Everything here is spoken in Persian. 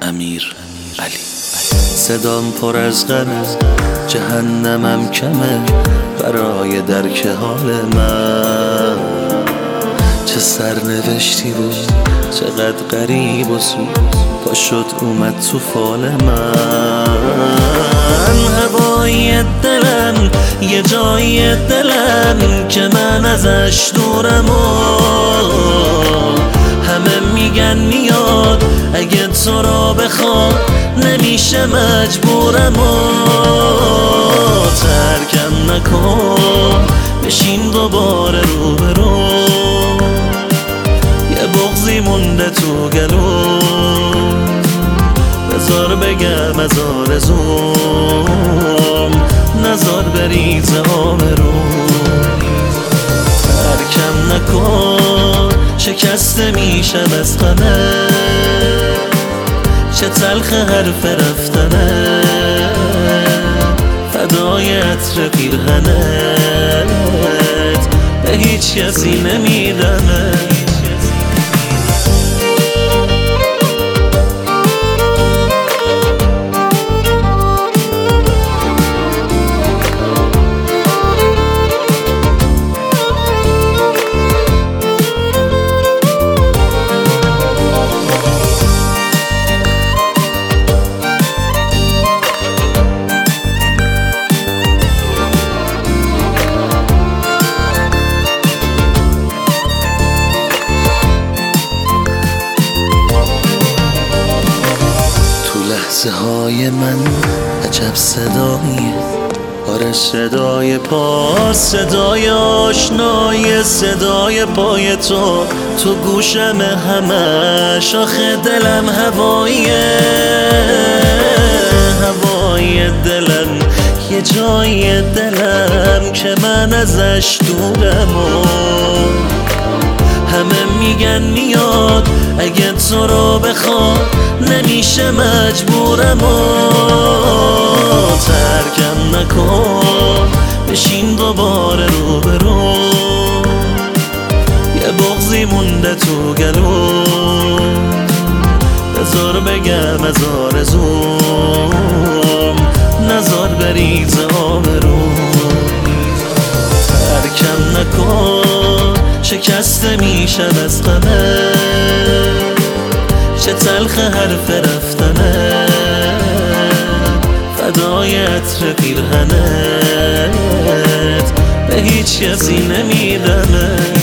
امیر علی. صدام پر از غمه، جهنمم کمه برای درک حال من. چه سرنوشتی بود، چقدر غریب و زود پا شد اومد تو فال من. هوای دلم یه جای دلم که من ازش دورم و همه میگن میاد اگه تو را بخواد نمیشه مجبورم و ترکم نکن بشین دوباره روبرو. یه بغضی مونده تو گلو، بذار بگم از آرزوم، نذار بریز آبرو. ترکم نکن شکسته میشم از غمه، چه تلخ حرف رفتنه فدای عطر پیرهنت به هیچ کسی نمیدمه. لحظه های من عجب صداییه، آره صدای پا، صدای آشنای صدای پای تو گوشم همش. آخه دلم هواییه، هوای دلم یه جای دلم که من ازش دورم و همه میگن میاد اگه تو رو بخواد نمیشه مجبورم و ترکم نکن بشین دوباره روبرو. یه بغضی مونده تو گلو، بذار بگم از آرزوم، نذار بریز آبرو. ترکم نکن شکسته میشم از غمه، چه تلخ حرف رفتنه فدای عطر پیرهنت به هیچ کسی نمیدمه.